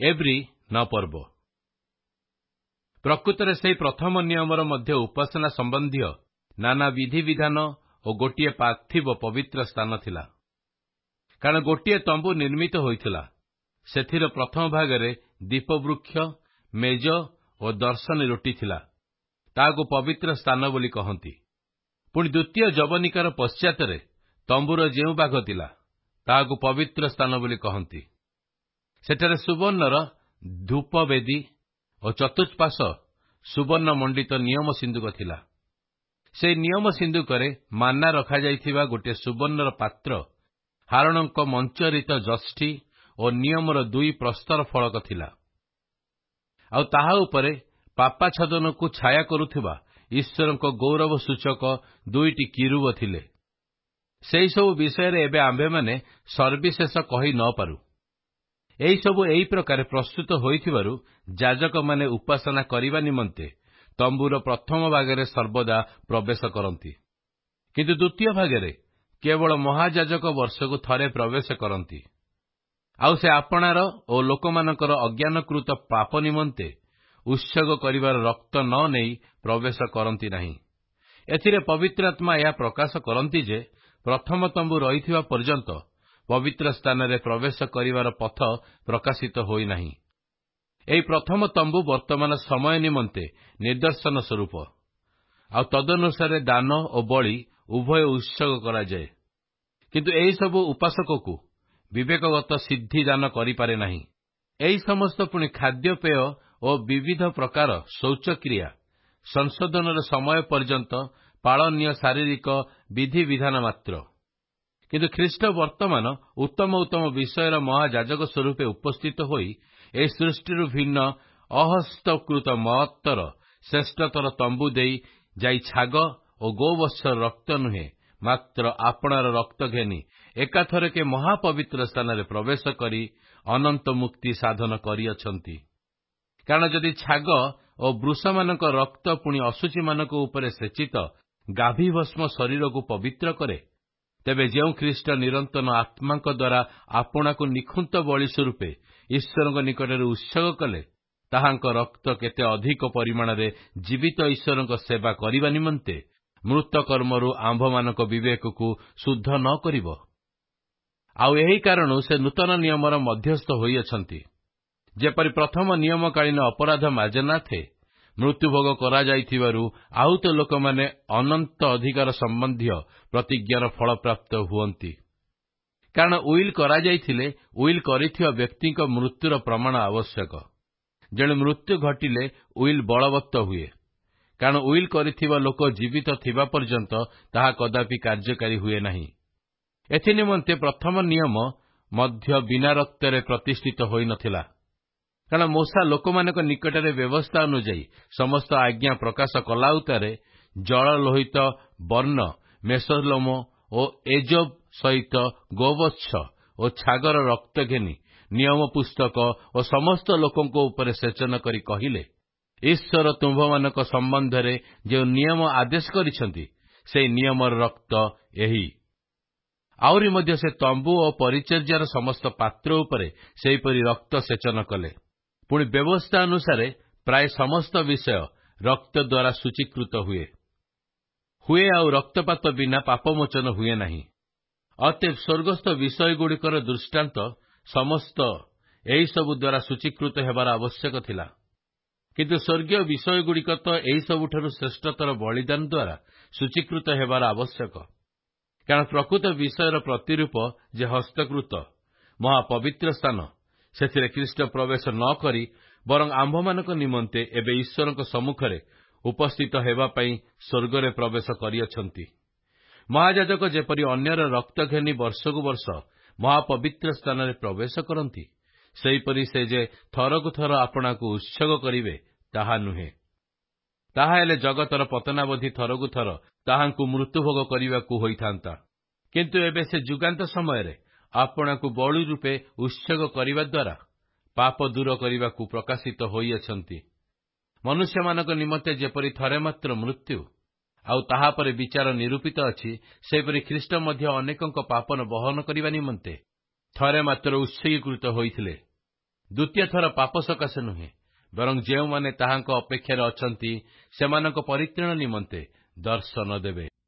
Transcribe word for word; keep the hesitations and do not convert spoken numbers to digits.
एब्री न पर्व प्रकृतरे से प्रथम नियमर मध्य उपासना संबंधी नाना विधि विधान और गोटे पार्थिव पवित्र स्थान थिला। कारण गोटे तंबू निर्मित होइथिला, सेथिर प्रथम भागरे दीपवृक्ष, मेज और दर्शन रोटी थिला, ताकू पवित्र स्थान बोली कहंती। पुणी द्वितीय जवनिकार पश्चातरे तंबूर जेउ भाग थिला ताकू पवित्र स्थान बोली कहंती। सेठारे सुवर्णर धूपवेदी और चतुष्पाश सुवर्ण मंडित नियम सिंधुक थिला। से नियम सिंधुकरे माना रखा जाइथिबा गोटे सुवर्णर पात्र, हारणक मंचरित जष्टि और नियमर दुई प्रस्तर फलक थिला। आउ ताहा उपरे पापाछदन को छाया करुथिबा ईश्वर गौरव सूचक दुईटी किरुब थिले। सेई सब विषय एबे आंभे माने सर्विशेष कहि न पारू। एई सबु एई प्रकार प्रस्तुत होइथिबारु जाजक माने उपासना करिबा निमंते तंबूर प्रथम भागरे सर्वदा प्रवेश करंती, किंतु द्वितीय भागरे केवल महाजाजक वर्षकु थरे प्रवेश करंती। आउ से आपणार और लोकमानकर अज्ञानकृत पाप निमंते उत्सर्ग करिवार रक्त न नेई प्रवेश करंती नहीं। एथिरे पवित्र आत्मा यह प्रकाश करंती जे प्रथम तंबू रहिथिबा पर्यंत पवित्र स्थान रे प्रवेश करिवार पथ प्रकाशित होई नहीं। एई प्रथम तंबू वर्तमान समय निमंते निदर्शन स्वरूप, आ तदनुसारे दान और बलि उभय उत्सर्ग करा जाए, किंतु एई सब उपासक को विवेकगत सिद्धि दान करि पारे नहीं। एई समस्त पुनि खाद्यपेय और विविध प्रकार शौचक्रिया संशोधन समय पर्यंत पालनीय शारीरिक विधि विधान मात्र। किंतु ख्रीष्ट वर्तमान उत्तम उत्तम विषयर महाजाजक स्वरूपे उपस्थित होई ए सृष्टि भिन्न अहस्तकृत महत्तर श्रेष्ठतर तंबू देई जाई छाग और गोवत्सर रक्त नुहे, मात्र आपणार रक्त घेनी एकाथर के महापवित्र स्थान रे प्रवेश करी अनंत मुक्ति साधन करिअछंती। कारण जदि छाग और वृष मानक रक्त पुनि असुची मानक उपरे सेचित गाभी भस्म शरीर को पवित्र करे, तेबे जेउ ख्रीष्ट निरंतन आत्मा द्वारा आपना को निखुंत बलि स्वरूपे ईश्वर निकटरे उत्सर्ग कले, ताहांक रक्त केते अधिक परिमाण रे जीवित ईश्वर सेवा करिबा निमंते मृत कर्मरु आंभ मानक विवेक को शुद्ध न करिबो। आउ एही कारण से नूतन नियमर मध्यस्थ होइअछंती। जेपरि प्रथम नियमकालीन अपराध मार्जनाथे मृत्युभोग करा जाइथिबारु आहुत लोक माने अनंत अधिकार संबंधी प्रतिज्ञार फल प्राप्त हुअंती। कारण उइल करा जाइथिले उइल करिथिबा व्यक्ति मृत्युर प्रमाण आवश्यक। जणे मृत्यु घटिले उइल बलवत्त हुए, कारण उइल करिथिबा लोक जीवित थिबा पर्यंत ताहा कदापि कार्यकारी हुए नहीं। एथि निमंते प्रथम नियम मध्य बिना रक्तरे प्रतिष्ठित होई नथिला। कारण मूसा लोकमानक निकटरे व्यवस्था अनुଯାयी समस्त आज्ञा प्रकाश कला उतारे जल लोहित वर्ण मेसोलोम और एजोब सहित गोवत्स और छागर रक्त घेनी नियम पुस्तक और समस्त लोकों उपरे सेचन करी कहिले, ईश्वर तुम्भमानक संबंध रे जो नियम आदेश करिसंती से नियमर रक्त एही। आउरी मध्य से तंबू और परिचर्यार समस्त पात्र उपरे सेहीपरि रक्त सेचन कले। पुणी व्यवस्था अनुसारे प्राय समस्त विषय रक्त द्वारा सूचीकृत हुए हुए आउ रक्तपात बिना पापमोचन हुए नहीं। अतएव स्वर्गस्थ विषय गुड़िकर दृष्टांत समस्त एही सबु द्वारा सूचीकृत हेबार आवश्यक थिला, किंतु स्वर्गीय विषय गुड़िक तो एही सबुठारु श्रेष्ठतर बलिदान द्वारा सूचीकृत हेबार आवश्यक। कारण प्रकृत विषयर प्रतिरूप जे हस्तकृत महापवित्र स्थान, सेथिरे ख्रीष्ट प्रवेश न करी बरं आंभमानक निमंते एबे ईश्वरक सम्मुखरे उपस्थित हेबा पई स्वर्गरे प्रवेश करिअछंती। महायाजक जेपरि अन्यर रक्त घेनी वर्षकु वर्ष महापवित्र स्थान रे प्रवेश करंती, सेहीपरि से जे थरकु थर आपना को उत्सर्ग करिवे ताहा नुहे। ताहा हेले जगतर पतनावधि थरकु थर ताहांकु मृत्युभोग करिवाकु होइथांता, किंतु एबे से जुगांत समय रे आपना को बलि रूपे उत्सर्ग करिवा द्वारा पाप दूर करिवाकु प्रकाशित होइअछंती। मनुष्य मानक निमंते जेपरि थरे मात्र मृत्यु आउ ताहा परे विचार निरूपित अछि, सेपरि ख्रीष्ट मध्य अनेकंक पापन बहन करिवा निमंते थरे मात्र उत्सर्गीकृत होइथिले। ଦ୍ୱିତୀୟ ଥର ପାପ ସକାଶେ ନୁହେଁ, ବରଂ ଯେଉଁମାନେ ତାହାଙ୍କ ଅପେକ୍ଷାରେ ଅଛନ୍ତି ସେମାନଙ୍କ ପରିତ୍ରାଣ ନିମନ୍ତେ ଦର୍ଶନ ଦେବେ।